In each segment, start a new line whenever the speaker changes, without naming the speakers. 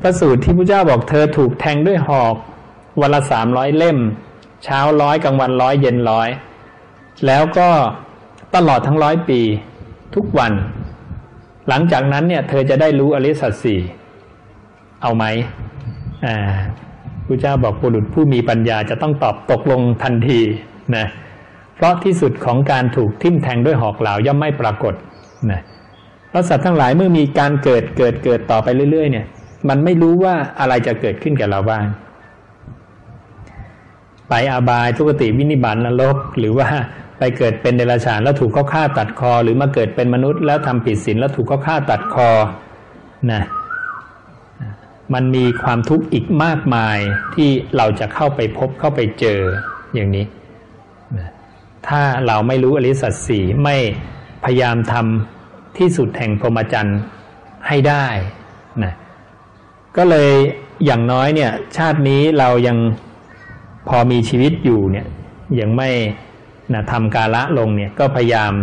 พระสูตรที่พระเจ้าบอกเธอถูกแทงด้วยหอกวันละ300 เล่มเช้า100กลางวัน100เย็น100แล้วก็ตลอดทั้ง100 ปีทุกวันหลังจากนั้นเนี่ยเธอจะได้รู้อริยสัจสี่เอาไหมพระเจ้าบอกบุรุษผู้มีปัญญาจะต้องตอบตกลงทันทีนะเพราะที่สุดของการถูกทิ่มแทงด้วยหอกเหลาย่อมไม่ปรากฏนะเพราะสัตว์ทั้งหลายเมื่อมีการเกิดต่อไปเรื่อยๆเนี่ยมันไม่รู้ว่าอะไรจะเกิดขึ้นกับเราบ้างไปอบายทุกติวินิบาตนรกหรือว่าไปเกิดเป็นเดรัจฉานแล้วถูกเขาฆ่าตัดคอหรือมาเกิดเป็นมนุษย์แล้วทำผิดศีลแล้วถูกเขาฆ่าตัดคอนะมันมีความทุกข์อีกมากมายที่เราจะเข้าไปพบเข้าไปเจออย่างนี้ถ้าเราไม่รู้อริยสัจสี่ไม่พยายามทำที่สุดแห่งพรหมจรรย์ให้ได้นะก็เลยอย่างน้อยเนี่ยชาตินี้เรายังพอมีชีวิตอยู่เนี่ยยังไม่ทำกาละลงเนี่ยก็พยายาม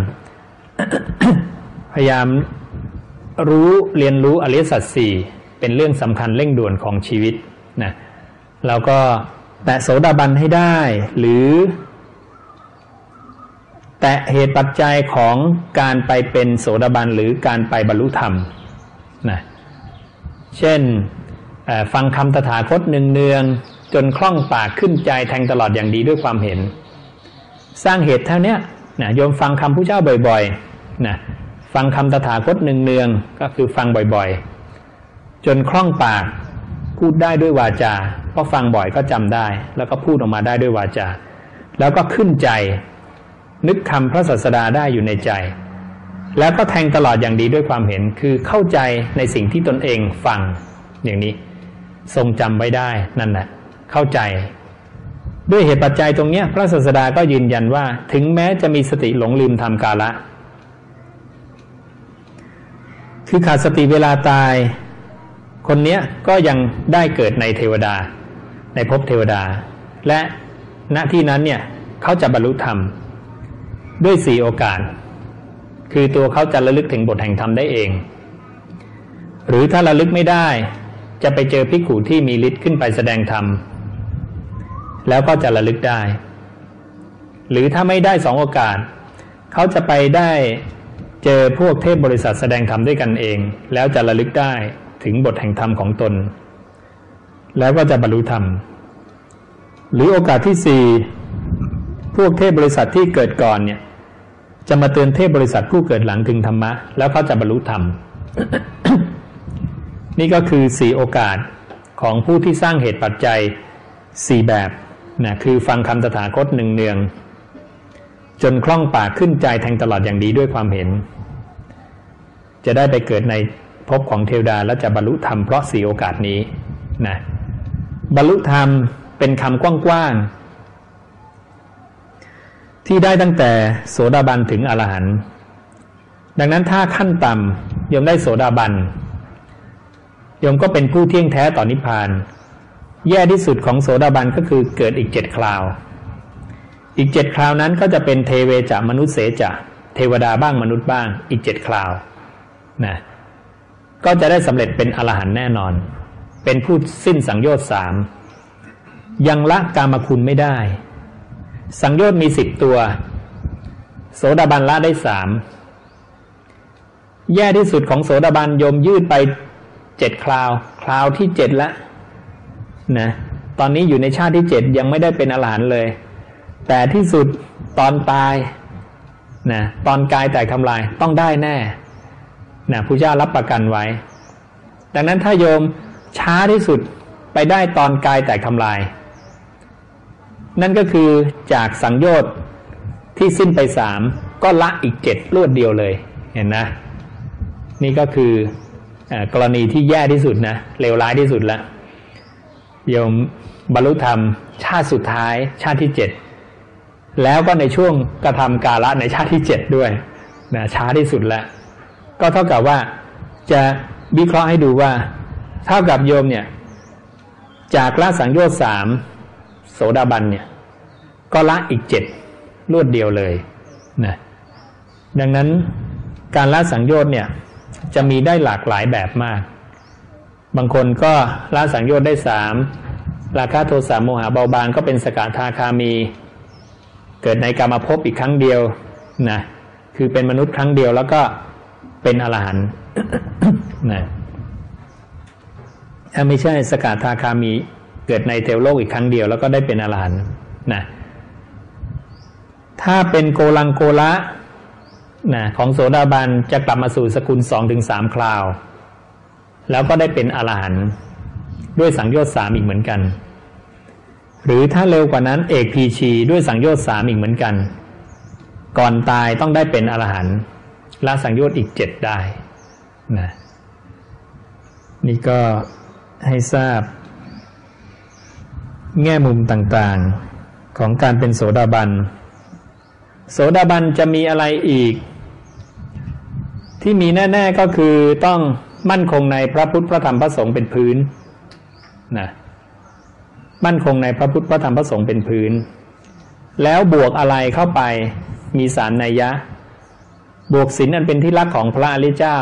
เรียนรู้อริยสัจสี่เป็นเรื่องสำคัญเร่งด่วนของชีวิตนะเราก็แตะโสดาบันให้ได้หรือแตะเหตุปัจจัยของการไปเป็นโสดาบันหรือการไปบรรลุธรรมนะเช่นฟังคำตถาคตเนืองๆจนคล่องปากขึ้นใจแทงตลอดอย่างดีด้วยความเห็นสร้างเหตุเท่านี้นะโยมฟังคำพุทธเจ้าบ่อยๆนะฟังคำตถาคตเนืองๆก็คือฟังบ่อยๆจนคล่องปากพูดได้ด้วยวาจาเพราะฟังบ่อยก็จำได้แล้วก็พูดออกมาได้ด้วยวาจาแล้วก็ขึ้นใจนึกคำพระศาสดาได้อยู่ในใจแล้วก็แทงตลอดอย่างดีด้วยความเห็นคือเข้าใจในสิ่งที่ตนเองฟังอย่างนี้ทรงจำไว้ได้นั่นแหละเข้าใจด้วยเหตุปัจจัยตรงนี้พระศาสดาก็ยืนยันว่าถึงแม้จะมีสติหลงลืมทำกาละคือขาดสติเวลาตายคนเนี้ยก็ยังได้เกิดในเทวดาในภพเทวดาและณที่นั้นเนี่ยเขาจะบรรลุธรรมด้วย4 โอกาสคือตัวเขาจะระลึกถึงบทแห่งธรรมได้เองหรือถ้าระลึกไม่ได้จะไปเจอภิกขุที่มีฤทธิ์ขึ้นไปแสดงธรรมแล้วก็จะระลึกได้หรือถ้าไม่ได้2 โอกาสเขาจะไปได้เจอพวกเทพบริษัทแสดงธรรมด้วยกันเองแล้วจะระลึกได้ถึงบทแห่งธรรมของตนแล้วก็จะบรรลุธรรมหรือโอกาสที่4พวกเทพบริษัทที่เกิดก่อนเนี่ยจะมาเตือนเทพบริษัทผู้เกิดหลังถึงธรรมะแล้วเขาจะบรรลุธรรม นี่ก็คือ4 โอกาสของผู้ที่สร้างเหตุปัจจัย4 แบบนะคือฟังคำตถาคตเนืองๆจนคล่องปากขึ้นใจแทงตลอดอย่างดีด้วยความเห็นจะได้ไปเกิดในภพของเทวดาและจะบรรลุธรรมเพราะ4 โอกาสนี้นะบรรลุธรรมเป็นคำกว้างๆที่ได้ตั้งแต่โสดาบันถึงอรหันต์ดังนั้นถ้าขั้นต่ำโยมได้โสดาบันโยมก็เป็นผู้เที่ยงแท้ต่อนิพพานแย่ที่สุดของโสดาบันก็คือเกิดอีก7 คราวอีก7 คราวนั้นก็จะเป็นเทเวจะมนุษย์เสจะเทวดาบ้างมนุษย์บ้างอีก7 คราวนะก็จะได้สำเร็จเป็นอรหันต์แน่นอนเป็นผู้สิ้นสังโยชน์3ยังละกามคุณไม่ได้สังโยชน์มี10 ตัวโสดาบันละได้3แย่ที่สุดของโสดาบันโยมยืดไป7 คราวที่7แล้วนะตอนนี้อยู่ในชาติที่7ยังไม่ได้เป็นอรหันต์เลยแต่ที่สุดตอนตายนะตอนกายแตกทำลายต้องได้แน่นะพระเจ้ารับประกันไว้ดังนั้นถ้าโยมช้าที่สุดไปได้ตอนกายแตกทำลายนั่นก็คือจากสังโยชน์ที่สิ้นไป3ก็ละอีก7รวดเดียวเลยเห็นนะนี่ก็คือกรณีที่แย่ที่สุดนะเลวร้ายที่สุดละโยมบรรลุธรรมชาติสุดท้ายชาติที่7แล้วก็ในช่วงกระทำกาละในชาติที่7ด้วยนะช้าที่สุดแล้วก็เท่ากับว่าจะวิเคราะห์ให้ดูว่าเท่ากับโยมเนี่ยจากละสังโยชน์3โสดาบันเนี่ยก็ละอีก7รวดเดียวเลยนะดังนั้นการละสังโยชน์เนี่ยจะมีได้หลากหลายแบบมากบางคนก็ละสังโยชน์ได้3ราคะโทสะโมหะเบาบางก็เป็นสกทาคามีเกิดในกามภพอีกครั้งเดียวนะคือเป็นมนุษย์ครั้งเดียวแล้วก็เป็นอรหันต์ นะถ้าไม่ใช่สกทาคามีเกิดในเทวโลกอีกครั้งเดียวแล้วก็ได้เป็นอรหันต์นะถ้าเป็นโกลังโกละนะของโสดาบันจะกลับมาสู่สกุล 2-3 คราวแล้วก็ได้เป็นอรหันต์ด้วยสังโยชน์3อีกเหมือนกันหรือถ้าเร็วกว่านั้นเอกพีชีด้วยสังโยชน์3อีกเหมือนกันก่อนตายต้องได้เป็นอรหันต์ละสังโยชน์อีก7ได้นะนี่ก็ให้ทราบแง่มุมต่างๆของการเป็นโสดาบันโสดาบันจะมีอะไรอีกที่มีแน่ๆก็คือต้องมั่นคงในพระพุทธพระธรรมพระสงฆ์เป็นพื้นนะมั่นคงในพระพุทธพระธรรมพระสงฆ์เป็นพื้นแล้วบวกอะไรเข้าไปมี3 นัยยะบวกศีลอันเป็นที่รักของพระอริยเจ้า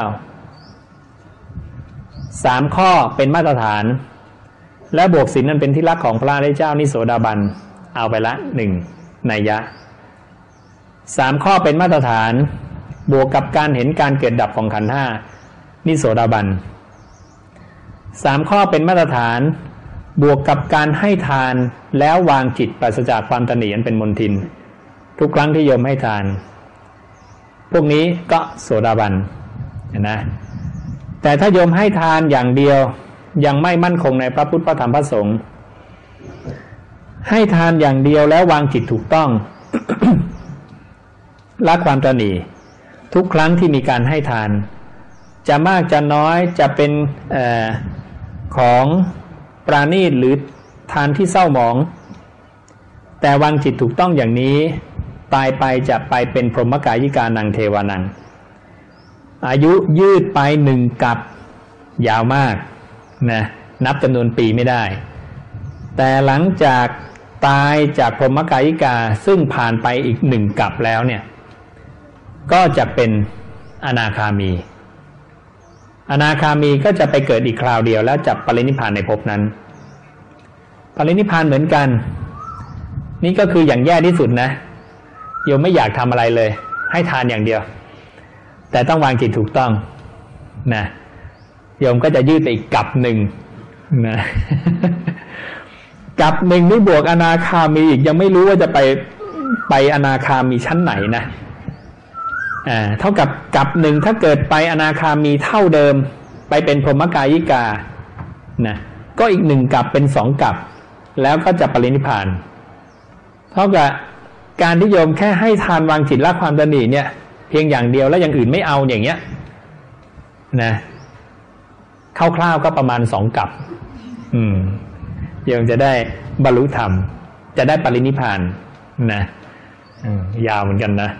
3 ข้อเป็นมาตรฐานและบวกศีลอันเป็นที่รักของพระอริยเจ้านี่โสดาบันเอาไปละ1 นัยยะ3 ข้อเป็นมาตรฐานบวกกับการเห็นการเกิดดับของขันธ์5นี่โสดาบัน3 ข้อเป็นมาตรฐานบวกกับการให้ทานแล้ววางจิตปราศจากความตนีอันเป็นมลทินทุกครั้งที่โยมให้ทานพวกนี้ก็โสดาบันนะแต่ถ้าโยมให้ทานอย่างเดียวยังไม่มั่นคงในพระพุทธพระธรรมพระสงฆ์ให้ทานอย่างเดียวแล้ววางจิตถูกต้อง ละความตนีทุกครั้งที่มีการให้ทานจะมากจะน้อยจะเป็นของปราณีตหรือทานที่เศร้าหมองแต่วางจิตถูกต้องอย่างนี้ตายไปจะไปเป็นพรหมกายิกานังเทวานังอายุยืดไป1 กัปยาวมากนะนับจำนวนปีไม่ได้แต่หลังจากตายจากพรหมกายิกาซึ่งผ่านไปอีก1 กัปแล้วเนี่ยก็จะเป็นอนาคามีอนาคามีก็จะไปเกิดอีกคราวเดียวแล้วจะปรินิพพานในภพนั้นปรินิพพานเหมือนกันนี่ก็คืออย่างแย่ที่สุดนะโยมไม่อยากทำอะไรเลยให้ทานอย่างเดียวแต่ต้องวางจิตถูกต้องนะโยมก็จะยืดไปอีกกัป1นะ กัป1นี่บวกอนาคามีอีกยังไม่รู้ว่าจะไปอนาคามีชั้นไหนนะเท่ากับกัป1ถ้าเกิดไปอนาคามีเท่าเดิมไปเป็นพรหมกายิกานะก็อีก1 กัปเป็น2 กัปแล้วก็จะปรินิพพานเท่ากับการที่โยมแค่ให้ทานวางจิตละความตนีเนี่ยเพียงอย่างเดียวแล้วอย่างอื่นไม่เอาอย่างเงี้ยนะคร่าวๆก็ประมาณ2 กัปโยมจะได้บรรลุธรรมจะได้ปรินิพพานนะยาวเหมือนกันนะ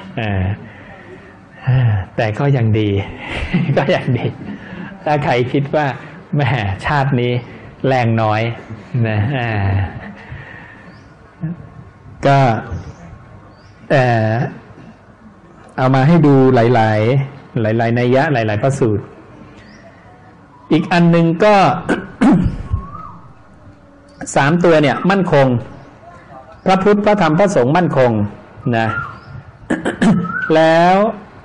แต่ก็ยังดี ก็ยังดีถ้าใครคิดว่าแหมชาตินี้แรงน้อยนะก็เอามาให้ดูหลายนัยยะหลายพระสูตรอีกอันหนึ่งก็ 3 ตัวเนี่ยมั่นคงพระพุทธพระธรรมพระสงฆ์มั่นคงนะ แล้ว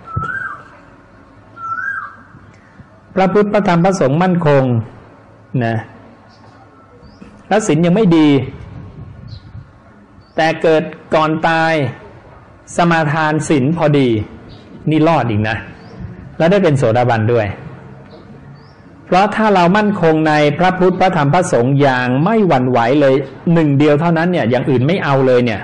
พระพุทธพระธรรมพระสงฆ์มั่นคงนะแล้วศีลยังไม่ดีแต่เกิดก่อนตายสมาทานศีลพอดีนี่รอดอีกนะแล้วได้เป็นโสดาบันด้วยเพราะถ้าเรามั่นคงในพระพุทธพระธรรมพระสงฆ์อย่างไม่หวั่นไหวเลย1 เดียวเท่านั้นเนี่ยอย่างอื่นไม่เอาเลยเนี่ย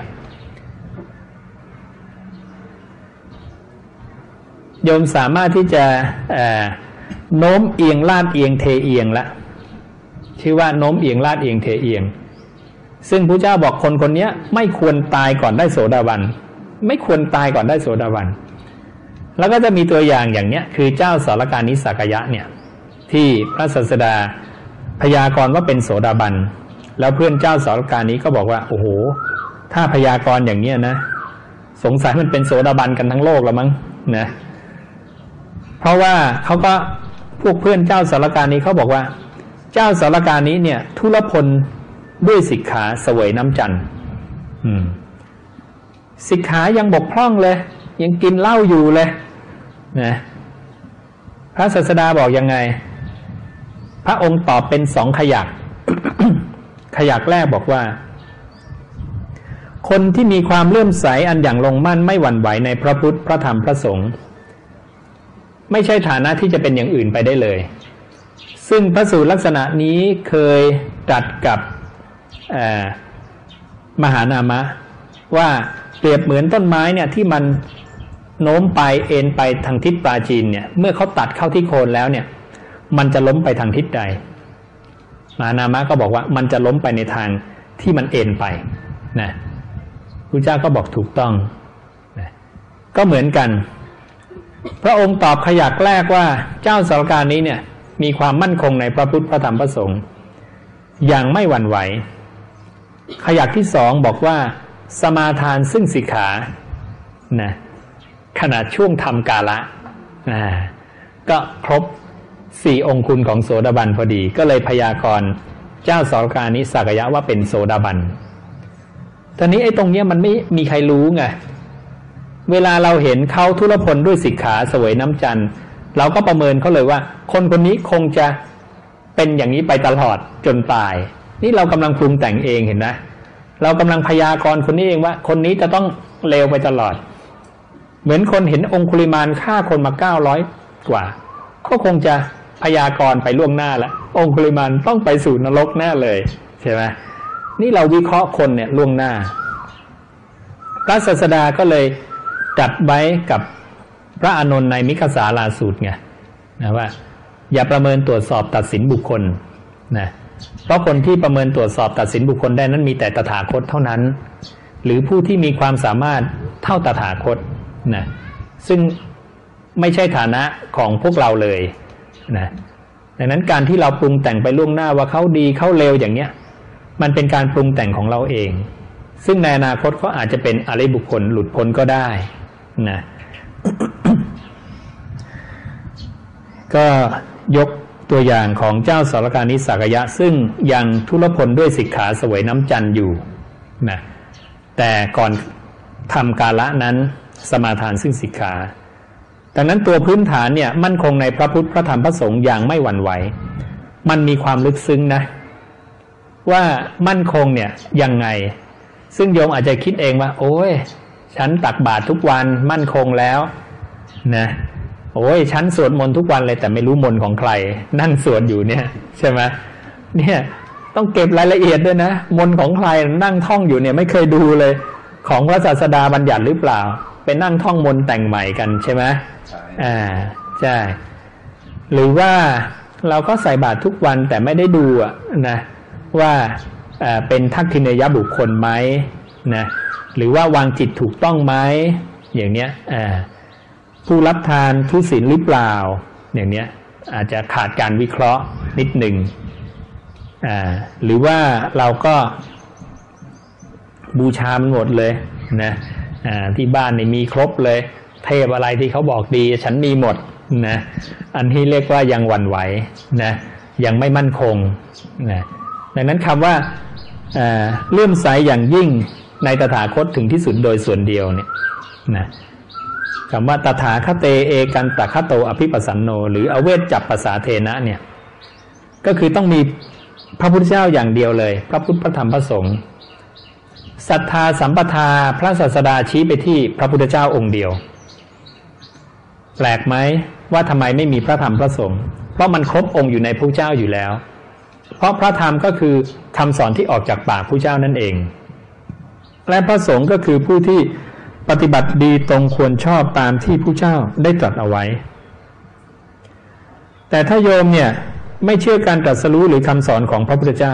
โยมสามารถที่จะโน้มเอียงลาดเอียงเทเอียงละชื่อว่าโน้มเอียงลาดเอียงเทเอียงซึ่งพระเจ้าบอกคนคนนี้ไม่ควรตายก่อนได้โสดาบันไม่ควรตายก่อนได้โสดาบันแล้วก็จะมีตัวอย่างอย่างเนี้ยคือเจ้าสารกานิสักยะเนี่ยที่พระศาสดาพยากรณ์ว่าเป็นโสดาบันแล้วเพื่อนเจ้าสารกานี้ก็บอกว่าโอ้โหถ้าพยากรณ์อย่างเนี้ยนะสงสัยมันเป็นโสดาบันกันทั้งโลกแล้วมั้งนะ เพราะว่าเขาก็พวกเพื่อนเจ้าสารกานี้เขาบอกว่าเจ้าสารกานี้เนี่ยทุรพลด้วยสิกขาเสวยน้ำจันทร์สิกขายังบกพร่องเลยยังกินเหล้าอยู่เลยนะพระศาสดาบอกยังไงพระองค์ตอบเป็น2 ขยัก ขยักแรกบอกว่าคนที่มีความเลื่อมใสอันอย่างลงมั่นไม่หวั่นไหวในพระพุทธพระธรรมพระสงฆ์ไม่ใช่ฐานะที่จะเป็นอย่างอื่นไปได้เลยซึ่งพระสูตรลักษณะนี้เคยตรัสกับมหานามะว่าเปรียบเหมือนต้นไม้เนี่ยที่มันโน้มไปเอ็นไปทางทิศปราจีนเนี่ยเมื่อเขาตัดเข้าที่โคนแล้วเนี่ยมันจะล้มไปทางทิศใดมหานามะก็บอกว่ามันจะล้มไปในทางที่มันเอ็นไปนะพระเจ้าก็บอกถูกต้องนะก็เหมือนกันพระองค์ตอบขยักแรกว่าเจ้าสารการนี้เนี่ยมีความมั่นคงในพระพุทธพระธรรมพระสงฆ์อย่างไม่หวั่นไหวขยักที่2บอกว่าสมาทานซึ่งสิกขานะขณะช่วงทำกาละก็ครบ4 องค์คุณของโสดาบันพอดีก็เลยพยากรณ์เจ้าสารการนี้สักยะว่าเป็นโสดาบันตอนนี้ไอ้ตรงเนี้ยมันไม่มีใครรู้ไงเวลาเราเห็นเขาทุรพลด้วยสิกขาเสวยน้ำจันทร์เราก็ประเมินเขาเลยว่าคนคนนี้คงจะเป็นอย่างนี้ไปตลอดจนตายนี่เรากำลังปรุงแต่งเองเห็นนะเรากำลังพยากรณ์คนนี้เองว่าคนนี้จะต้องเลวไปตลอดเหมือนคนเห็นองคุลิมานฆ่าคนมา900 กว่าก็คงจะพยากรณ์ไปล่วงหน้าแล้วองคุลิมานต้องไปสู่นรกแน่เลยใช่ไหมนี่เราวิเคราะห์คนเนี่ยล่วงหน้าพระศาสดาก็เลยจัดไว้กับพระอานนท์ในมิคสาลาสูตรไงนะว่าอย่าประเมินตรวจสอบตัดสินบุคคลนะเพราะคนที่ประเมินตรวจสอบตัดสินบุคคลได้นั้นมีแต่ตถาคตเท่านั้นหรือผู้ที่มีความสามารถเท่าตถาคตนะซึ่งไม่ใช่ฐานะของพวกเราเลยนะดังนั้นการที่เราปรุงแต่งไปล่วงหน้าว่าเขาดีเขาเลวอย่างเนี้ยมันเป็นการปรุงแต่งของเราเองซึ่งในอนาคตเขาอาจจะเป็นอริยบุคคลหลุดพ้นก็ได้นะ ก็ยกตัวอย่างของเจ้าสารกานิสักยะซึ่งยังทุรพลด้วยสิกขาเสวยน้ำจันทร์อยู่นะแต่ก่อนทำกาละนั้นสมาทานซึ่งสิกขาดังนั้นตัวพื้นฐานเนี่ยมั่นคงในพระพุทธพระธรรมพระสงฆ์อย่างไม่หวั่นไหวมันมีความลึกซึ้งนะว่ามั่นคงเนี่ยยังไงซึ่งโยมอาจจะคิดเองว่าโอ้ยฉันตักบาตรทุกวันมั่นคงแล้วนะโอ้ยฉันสวดมนต์ทุกวันเลยแต่ไม่รู้มนต์ของใครนั่งสวดอยู่เนี่ยใช่ไหมเนี่ยต้องเก็บรายละเอียดด้วยนะมนต์ของใครนั่งท่องอยู่เนี่ยไม่เคยดูเลยของพระศาสดาบัญญัติหรือเปล่าไปนั่งท่องมนต์แต่งใหม่กันใช่ไหมใช่หรือว่าเราก็ใส่บาตรทุกวันแต่ไม่ได้ดูนะว่าเป็นทักษิณยบุคคลไหมนะหรือว่าวางจิตถูกต้องไหมอย่างเนี้ยผู้รับทานทุศีลหรือเปล่าอย่างเนี้ยอาจจะขาดการวิเคราะห์นิดหนึ่งหรือว่าเราก็บูชามันหมดเลยนะที่บ้านนี่มีครบเลยเทพอะไรที่เขาบอกดีฉันมีหมดนะอันที่เรียกว่ายังหวั่นไหวนะยังไม่มั่นคงนะดังนั้นคำว่าเลื่อมใสอย่างยิ่งในตถาคตถึงที่สุดโดยส่วนเดียวเนี่ยนะคำว่าตถาคเตเอกันตคโตอภิปัสสันโนหรืออเวจจัปปสาเทนะเนี่ยก็คือต้องมีพระพุทธเจ้าอย่างเดียวเลยพระพุทธพระธรรมพระสงฆ์ศรัทธาสัมปทาพระศาสดาชี้ไปที่พระพุทธเจ้าองค์เดียวแปลกไหมว่าทำไมไม่มีพระธรรมพระสงฆ์เพราะมันครบองค์อยู่ในพระเจ้าอยู่แล้วเพราะพระธรรมก็คือคำสอนที่ออกจากปากพระเจ้านั่นเองและพระสงฆ์ก็คือผู้ที่ปฏิบัติดีตรงควรชอบตามที่พระเจ้าได้ตรัสเอาไว้แต่ถ้าโยมเนี่ยไม่เชื่อการตรัสรู้หรือคำสอนของพระพุทธเจ้า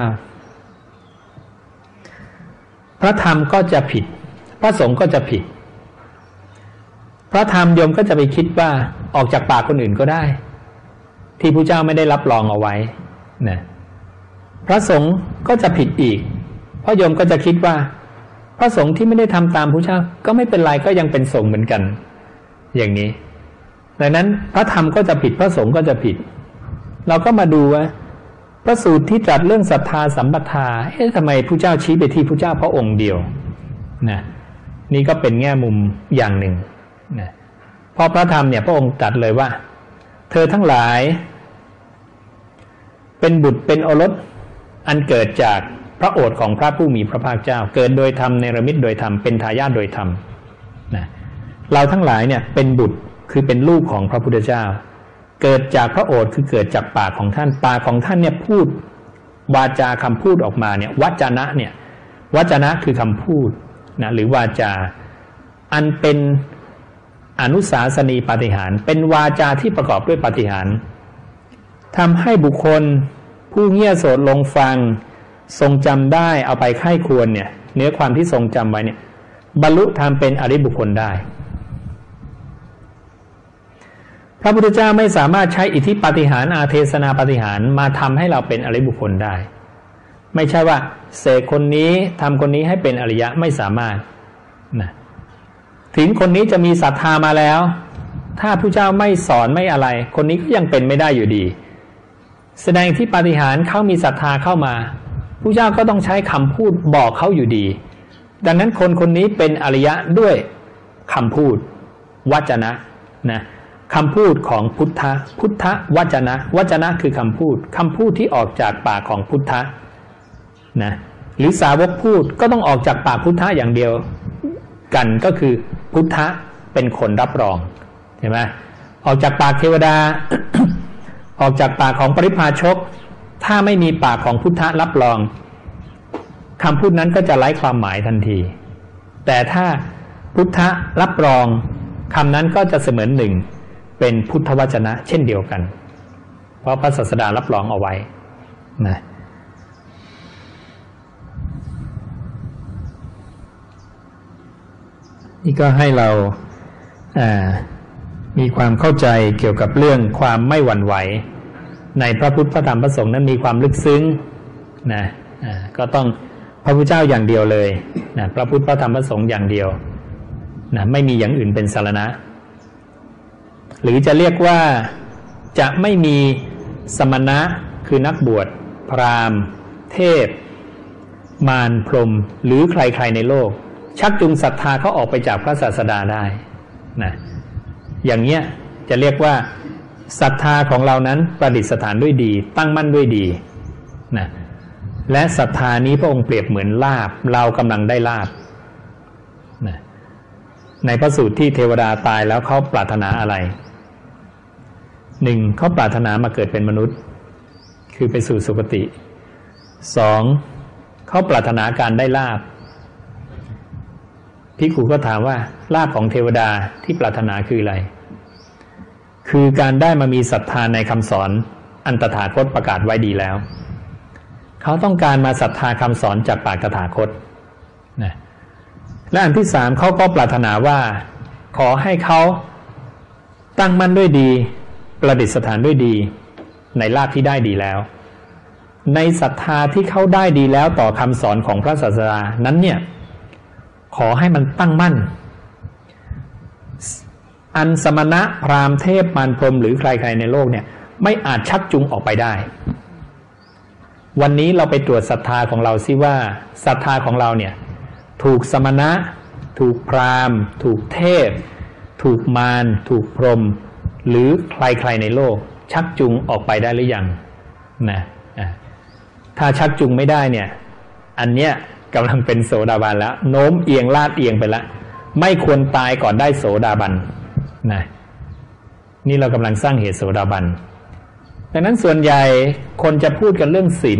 พระธรรมก็จะผิดพระสงฆ์ก็จะผิดพระธรรมโยมก็จะไปคิดว่าออกจากปากคนอื่นก็ได้ที่พระเจ้าไม่ได้รับรองเอาไว้นะพระสงฆ์ก็จะผิดอีกเพราะโยมก็จะคิดว่าพระสงฆ์ที่ไม่ได้ทำตามพระเจ้าก็ไม่เป็นไรก็ยังเป็นสงฆ์เหมือนกันอย่างนี้ดังนั้นพระธรรมก็จะผิดพระสงฆ์ก็จะผิดเราก็มาดูว่าพระสูตรที่ตรัสเรื่องศรัทธาสัมปทาทำไมผู้เจ้าชี้ไปที่ผู้เจ้าพระองค์เดียวนะนี่ก็เป็นแง่มุมอย่างหนึ่งนะเพราะพระธรรมเนี่ยพระองค์ตรัสเลยว่าเธอทั้งหลายเป็นบุตรเป็นโอรสอันเกิดจากพระโอษฐ์ของพระผู้มีพระภาคเจ้าเกิดโดยธรรมเนรมิตโดยธรรมเป็นทายาทโดยธรรมนะเราทั้งหลายเนี่ยเป็นบุตรคือเป็นลูกของพระพุทธเจ้าเกิดจากพระโอษฐ์คือเกิดจากปากของท่านปากของท่านเนี่ยพูดวาจาคำพูดออกมาเนี่ยวจนะเนี่ยวจนะคือคำพูดนะหรือวาจาอันเป็นอนุสาสนีปาฏิหาริย์เป็นวาจาที่ประกอบด้วยปาฏิหาริย์ทำให้บุคคลผู้เงี่ยโสดลงฟังทรงจำได้เอาไปไข้ควรเนี่ยเนื้อความที่ทรงจำไว้เนี่ยบรรลุธรรมเป็นอริยบุคคลได้พระพุทธเจ้าไม่สามารถใช้อิทธิปาฏิหาริย์อาเทศนาปาฏิหาริย์มาทำให้เราเป็นอริยบุคคลได้ไม่ใช่ว่าเสกคนนี้ทำคนนี้ให้เป็นอริยะไม่สามารถนะถึงคนนี้จะมีศรัทธามาแล้วถ้าพระเจ้าไม่สอนไม่อะไรคนนี้ก็ยังเป็นไม่ได้อยู่ดีแสดงที่ปาฏิหาริย์เขามีศรัทธาเข้ามาพระเจ้าก็ต้องใช้คำพูดบอกเขาอยู่ดีดังนั้นคนคนนี้เป็นอริยะด้วยคำพูดวจนะนะคำพูดของพุทธวจนะวจนะคือคำพูดที่ออกจากปากของพุทธนะหรือสาวกพูดก็ต้องออกจากปากพุทธอย่างเดียวกันก็คือพุทธเป็นคนรับรองใช่ไหมออกจากปากเทวดา ออกจากปากของปริพาชกถ้าไม่มีปากของพุทธรับรองคำพูดนั้นก็จะไร้ความหมายทันทีแต่ถ้าพุทธรับรองคำนั้นก็จะเสมือนหนึ่งเป็นพุทธวจนะเช่นเดียวกันเพราะพระศาสดารับรองเอาไว้นะนี่ก็ให้เรามีความเข้าใจเกี่ยวกับเรื่องความไม่หวั่นไหวในพระพุทธพระธรรมพระสงฆ์นั้นมีความลึกซึ้งนะก็ต้องพระพุทธเจ้าอย่างเดียวเลยนะพระพุทธพระธรรมพระสงฆ์อย่างเดียวนะไม่มีอย่างอื่นเป็นสรณะหรือจะเรียกว่าจะไม่มีสมณะคือนักบวชพราหมณ์เทพมารพรหมหรือใครๆในโลกชักจูงศรัทธาเขาออกไปจากพระศาสดาได้นะอย่างเงี้ยจะเรียกว่าศรัทธาของเรานั้นประดิษฐานด้วยดีตั้งมั่นด้วยดีนะและศรัทธานี้พระองค์เปรียบเหมือนลาภเรากำลังได้ลาภนะในพระสูตรที่เทวดาตายแล้วเขาปรารถนาอะไรหนึ่งเขาปรารถนามาเกิดเป็นมนุษย์คือไปสู่สุคติสองเขาปรารถนาการได้ลาภภิกขุก็ถามว่าลาภของเทวดาที่ปรารถนาคืออะไรคือการได้มามีศรัทธาในคำสอนอันตถาคตประกาศไว้ดีแล้วเขาต้องการมาศรัทธาคำสอนจากปากตถาคตนะและอันที่สามเขาก็ปรารถนาว่าขอให้เขาตั้งมั่นด้วยดีประดิษฐานด้วยดีในลาภที่ได้ดีแล้วในศรัทธาที่เขาได้ดีแล้วต่อคำสอนของพระศาสดานั้นเนี่ยขอให้มันตั้งมั่นอันสมณะพราหมณ์เทพมารพรหมหรือใครๆในโลกเนี่ยไม่อาจชักจูงออกไปได้วันนี้เราไปตรวจศรัทธาของเราซิว่าศรัทธาของเราเนี่ยถูกสมณะถูกพราหมณ์ถูกเทพถูกมารถูกพรหมหรือใครๆในโลกชักจูงออกไปได้หรือยังนะถ้าชักจูงไม่ได้เนี่ยอันเนี้ยกำลังเป็นโสดาบันแล้วโน้มเอียงลาดเอียงไปแล้วไม่ควรตายก่อนได้โสดาบันนะนี่เรากำลังสร้างเหตุโสดาบันดังนั้นส่วนใหญ่คนจะพูดกันเรื่องศีล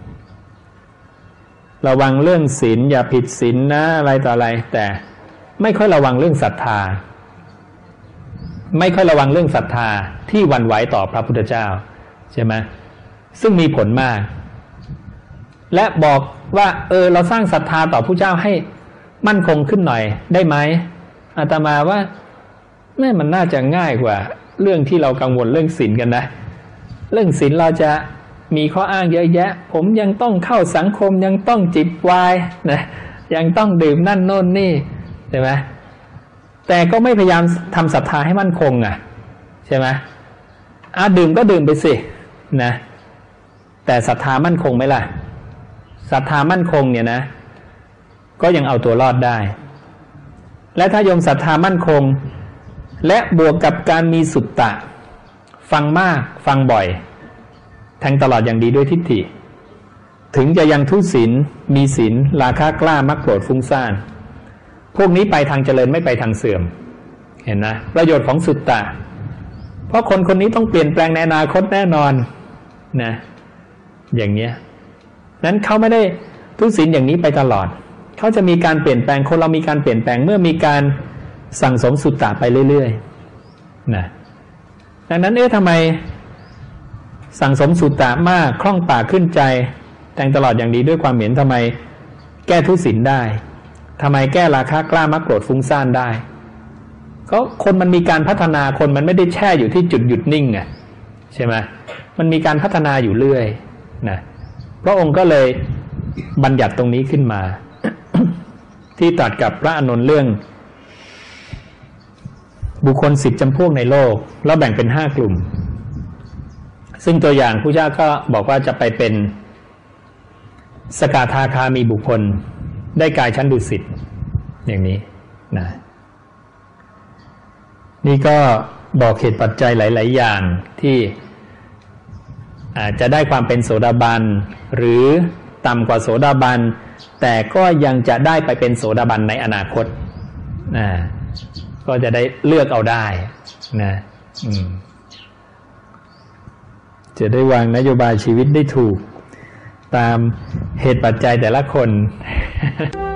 ระวังเรื่องศีลอย่าผิดศีลนะอะไรต่ออะไรแต่ไม่ค่อยระวังเรื่องศรัทธาไม่ค่อยระวังเรื่องศรัทธาที่หวั่นไหวต่อพระพุทธเจ้าใช่ไหมซึ่งมีผลมากและบอกว่าเราสร้างศรัทธาต่อพระเจ้าให้มั่นคงขึ้นหน่อยได้ไหมอาตมาว่ามันน่าจะง่ายกว่าเรื่องที่เรากังวลเรื่องศีลกันนะเรื่องศีลเราจะมีข้ออ้างเยอะแยะผมยังต้องเข้าสังคมยังต้องจิบไวน์นะยังต้องดื่มนั่นโน่นนี่ใช่ไหมแต่ก็ไม่พยายามทำศรัทธาให้มั่นคงใช่ไหมดื่มก็ดื่มไปสินะแต่ศรัทธามั่นคงไหมล่ะศรัทธามั่นคงเนี่ยนะก็ยังเอาตัวรอดได้และถ้าโยมศรัทธามั่นคงและบวกกับการมีสุตตะฟังมากฟังบ่อยแทงตลอดอย่างดีด้วยทิฏฐิถึงจะยังทุศีลมีศีลราคะกล้ามักโกรธฟุ้งซ่านพวกนี้ไปทางเจริญไม่ไปทางเสื่อมเห็นนะประโยชน์ของสุตตะเพราะคนคนนี้ต้องเปลี่ยนแปลงในอนาคตแน่นอนนะอย่างเนี้ยนั้นเขาไม่ได้ทุศีลอย่างนี้ไปตลอดเขาจะมีการเปลี่ยนแปลงคนเรามีการเปลี่ยนแปลงเมื่อมีการสั่งสมสุตตะไปเรื่อยๆนะดังนั้นทำไมสั่งสมสุตตะมากคล่องปากขึ้นใจแทงตลอดอย่างดีด้วยความเห็นทำไมแก้ทุศีลได้ทำไมแก้ราคะกล้ามักโกรธฟุ้งซ่านได้ก็คนมันมีการพัฒนาคนมันไม่ได้แช่อยู่ที่จุดหยุดนิ่งอ่ะใช่ไหมมันมีการพัฒนาอยู่เรื่อยนะพระองค์ก็เลยบัญญัติตรงนี้ขึ้นมา ที่ตรัสกับพระอานนท์เรื่องบุคคล10 จำพวกในโลกแล้วแบ่งเป็น5 กลุ่มซึ่งตัวอย่างพระเจ้าก็บอกว่าจะไปเป็นสกทาคามีบุคคลได้กายชั้นดุสิตอย่างนี้นะนี่ก็บอกเหตุปัจจัยหลายๆอย่างที่อาจจะได้ความเป็นโสดาบันหรือต่ำกว่าโสดาบันแต่ก็ยังจะได้ไปเป็นโสดาบันในอนาคตก็จะได้เลือกเอาได้นะจะได้วางนโยบายชีวิตได้ถูกตามเหตุปัจจัยแต่ละคน